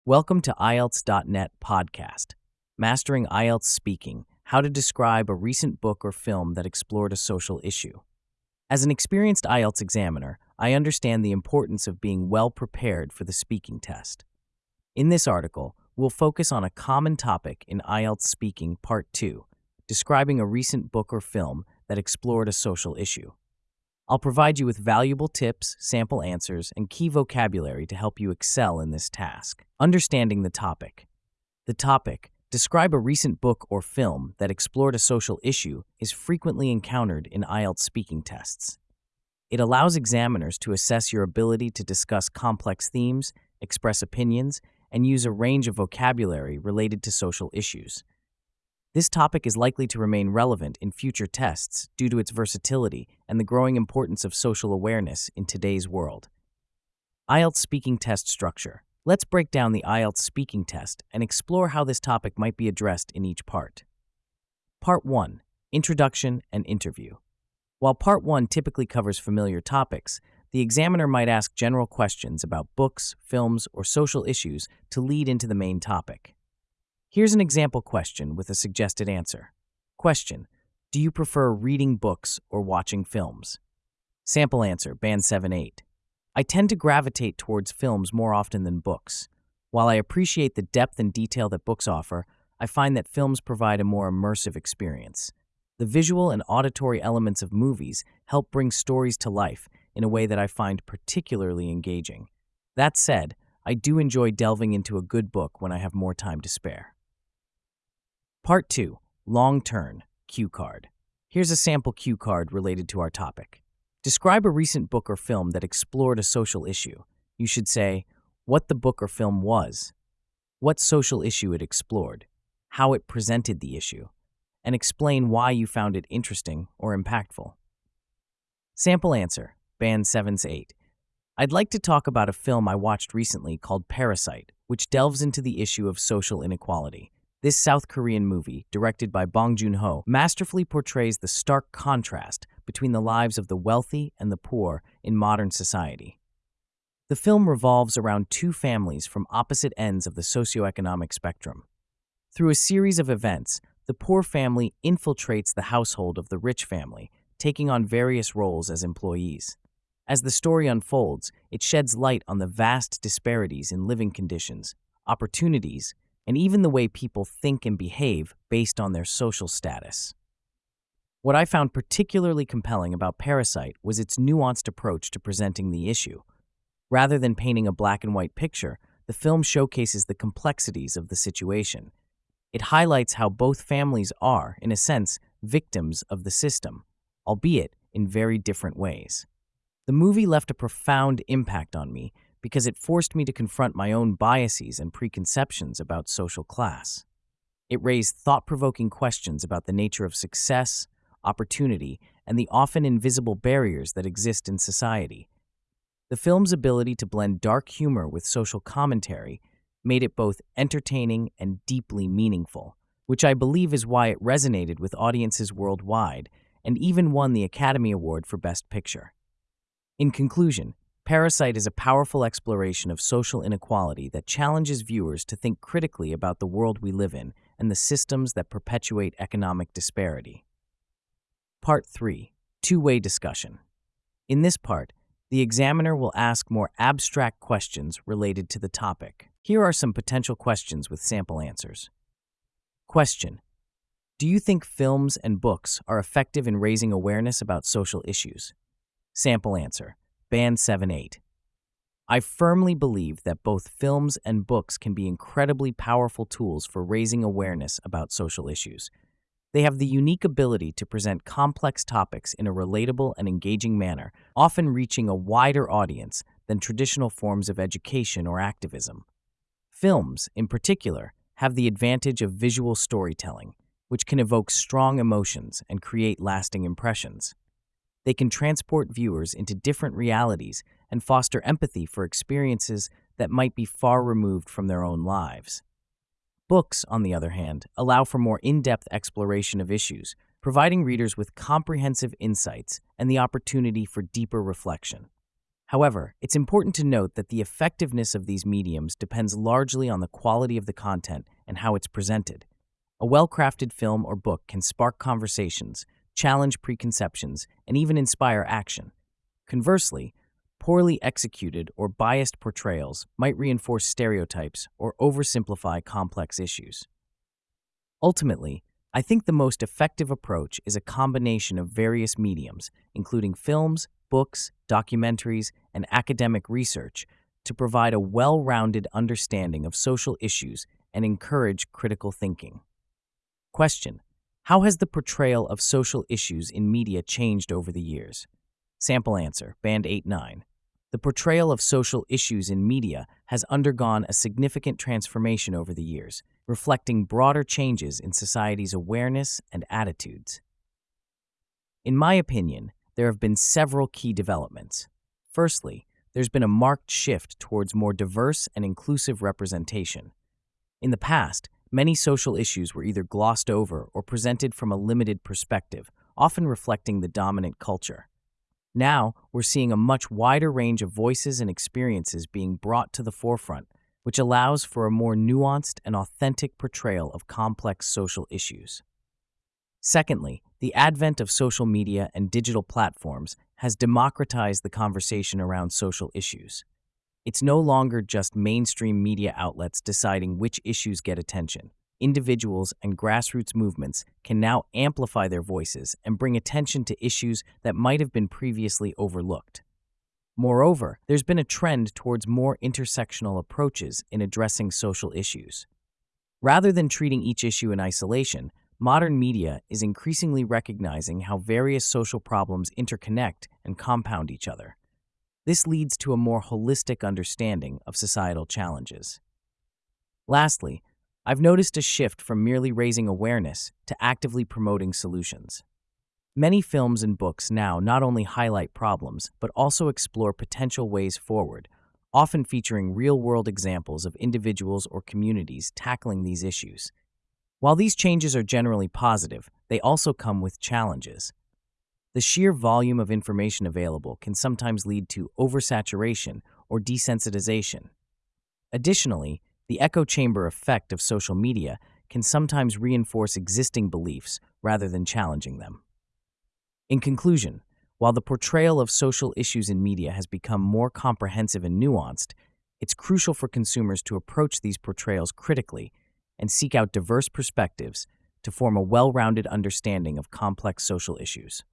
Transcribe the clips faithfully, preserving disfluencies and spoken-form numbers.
Welcome to I E L T S dot net podcast, Mastering I E L T S Speaking, How to Describe a Recent Book or Film That Explored a Social Issue. As an experienced I E L T S examiner, I understand the importance of being well prepared for the speaking test. In this article, we'll focus on a common topic in I E L T S Speaking Part two, describing a recent book or film that explored a social issue. I'll provide you with valuable tips, sample answers, and key vocabulary to help you excel in this task. Understanding the topic. The topic, describe a recent book or film that explored a social issue, is frequently encountered in I E L T S speaking tests. It allows examiners to assess your ability to discuss complex themes, express opinions, and use a range of vocabulary related to social issues. This topic is likely to remain relevant in future tests due to its versatility and the growing importance of social awareness in today's world. I E L T S speaking test structure. Let's break down the I E L T S speaking test and explore how this topic might be addressed in each part. Part one. Introduction and Interview. While Part one typically covers familiar topics, the examiner might ask general questions about books, films, or social issues to lead into the main topic. Here's an example question with a suggested answer. Question: do you prefer reading books or watching films? Sample answer, band seven eight. I tend to gravitate towards films more often than books. While I appreciate the depth and detail that books offer, I find that films provide a more immersive experience. The visual and auditory elements of movies help bring stories to life in a way that I find particularly engaging. That said, I do enjoy delving into a good book when I have more time to spare. Part two. Long Turn, Cue Card. Here's a sample cue card related to our topic. Describe a recent book or film that explored a social issue. You should say what the book or film was, what social issue it explored, how it presented the issue, and explain why you found it interesting or impactful. Sample answer, band seven eight. I'd like to talk about a film I watched recently called Parasite, which delves into the issue of social inequality. This South Korean movie, directed by Bong Joon-ho, masterfully portrays the stark contrast between the lives of the wealthy and the poor in modern society. The film revolves around two families from opposite ends of the socioeconomic spectrum. Through a series of events, the poor family infiltrates the household of the rich family, taking on various roles as employees. As the story unfolds, it sheds light on the vast disparities in living conditions, opportunities, and even the way people think and behave based on their social status. What I found particularly compelling about Parasite was its nuanced approach to presenting the issue. Rather than painting a black and white picture, the film showcases the complexities of the situation. It highlights how both families are, in a sense, victims of the system, albeit in very different ways. The movie left a profound impact on me because it forced me to confront my own biases and preconceptions about social class. It raised thought-provoking questions about the nature of success, opportunity, and the often invisible barriers that exist in society. The film's ability to blend dark humor with social commentary made it both entertaining and deeply meaningful, which I believe is why it resonated with audiences worldwide and even won the Academy Award for Best Picture. In conclusion, Parasite is a powerful exploration of social inequality that challenges viewers to think critically about the world we live in and the systems that perpetuate economic disparity. Part three. Two-way discussion. In this part, the examiner will ask more abstract questions related to the topic. Here are some potential questions with sample answers. Question: do you think films and books are effective in raising awareness about social issues? Sample answer, band seven eight. I firmly believe that both films and books can be incredibly powerful tools for raising awareness about social issues. They have the unique ability to present complex topics in a relatable and engaging manner, often reaching a wider audience than traditional forms of education or activism. Films, in particular, have the advantage of visual storytelling, which can evoke strong emotions and create lasting impressions. They can transport viewers into different realities and foster empathy for experiences that might be far removed from their own lives. Books, on the other hand, allow for more in-depth exploration of issues, providing readers with comprehensive insights and the opportunity for deeper reflection. However, it's important to note that the effectiveness of these mediums depends largely on the quality of the content and how it's presented. A well-crafted film or book can spark conversations, challenge preconceptions, and even inspire action. Conversely, poorly executed or biased portrayals might reinforce stereotypes or oversimplify complex issues. Ultimately, I think the most effective approach is a combination of various mediums, including films, books, documentaries, and academic research, to provide a well-rounded understanding of social issues and encourage critical thinking. Question: how has the portrayal of social issues in media changed over the years? Sample answer, Band eight nine. The portrayal of social issues in media has undergone a significant transformation over the years, reflecting broader changes in society's awareness and attitudes. In my opinion, there have been several key developments. Firstly, there's been a marked shift towards more diverse and inclusive representation. In the past, many social issues were either glossed over or presented from a limited perspective, often reflecting the dominant culture. Now, we're seeing a much wider range of voices and experiences being brought to the forefront, which allows for a more nuanced and authentic portrayal of complex social issues. Secondly, the advent of social media and digital platforms has democratized the conversation around social issues. It's no longer just mainstream media outlets deciding which issues get attention. Individuals and grassroots movements can now amplify their voices and bring attention to issues that might have been previously overlooked. Moreover, there's been a trend towards more intersectional approaches in addressing social issues. Rather than treating each issue in isolation, modern media is increasingly recognizing how various social problems interconnect and compound each other. This leads to a more holistic understanding of societal challenges. Lastly, I've noticed a shift from merely raising awareness to actively promoting solutions. Many films and books now not only highlight problems, but also explore potential ways forward, often featuring real-world examples of individuals or communities tackling these issues. While these changes are generally positive, they also come with challenges. The sheer volume of information available can sometimes lead to oversaturation or desensitization. Additionally, the echo chamber effect of social media can sometimes reinforce existing beliefs rather than challenging them. In conclusion, while the portrayal of social issues in media has become more comprehensive and nuanced, it's crucial for consumers to approach these portrayals critically and seek out diverse perspectives to form a well-rounded understanding of complex social issues.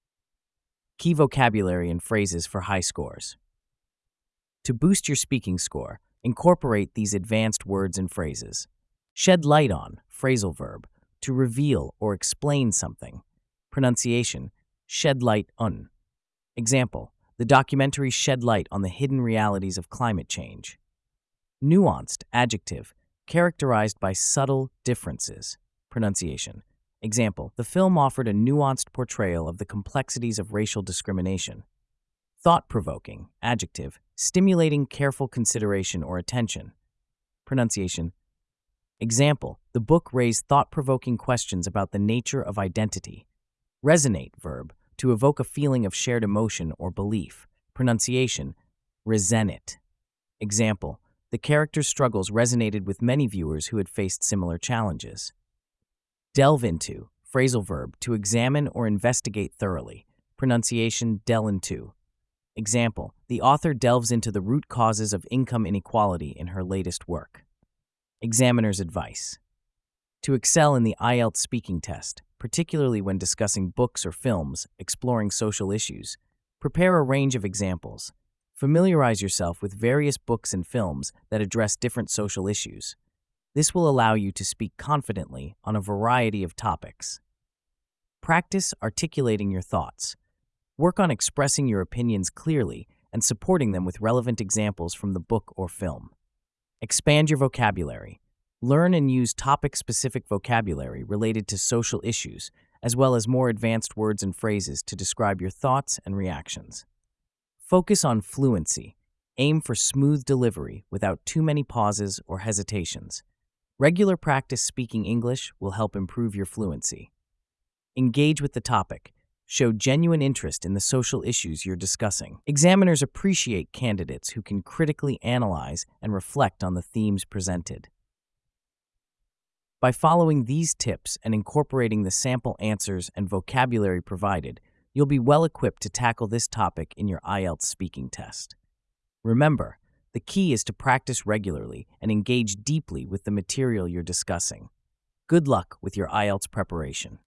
Key vocabulary and phrases for high scores. To boost your speaking score, incorporate these advanced words and phrases. Shed light on, phrasal verb, to reveal or explain something. Pronunciation, shed light on. Example, the documentary shed light on the hidden realities of climate change. Nuanced, adjective, characterized by subtle differences. Pronunciation. Example, the film offered a nuanced portrayal of the complexities of racial discrimination. Thought-provoking, adjective, stimulating careful consideration or attention. Pronunciation. Example, the book raised thought-provoking questions about the nature of identity. Resonate, verb, to evoke a feeling of shared emotion or belief. Pronunciation, resonate. Example, the character's struggles resonated with many viewers who had faced similar challenges. Delve into, phrasal verb, to examine or investigate thoroughly. Pronunciation, delve into. Example, the author delves into the root causes of income inequality in her latest work. Examiner's advice. To excel in the I E L T S speaking test, particularly when discussing books or films exploring social issues, prepare a range of examples. Familiarize yourself with various books and films that address different social issues. This will allow you to speak confidently on a variety of topics. Practice articulating your thoughts. Work on expressing your opinions clearly and supporting them with relevant examples from the book or film. Expand your vocabulary. Learn and use topic-specific vocabulary related to social issues, as well as more advanced words and phrases to describe your thoughts and reactions. Focus on fluency. Aim for smooth delivery without too many pauses or hesitations. Regular practice speaking English will help improve your fluency. Engage with the topic. Show genuine interest in the social issues you're discussing. Examiners appreciate candidates who can critically analyze and reflect on the themes presented. By following these tips and incorporating the sample answers and vocabulary provided, you'll be well equipped to tackle this topic in your I E L T S speaking test. Remember, the key is to practice regularly and engage deeply with the material you're discussing. Good luck with your I E L T S preparation.